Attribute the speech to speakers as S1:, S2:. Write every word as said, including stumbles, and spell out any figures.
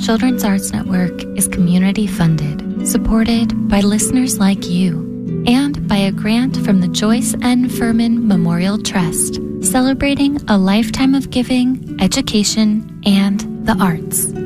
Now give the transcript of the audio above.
S1: Children's Arts Network is community funded, supported by listeners like you, and by a grant from the Joyce N. Furman Memorial Trust, celebrating a lifetime of giving, education, and the arts.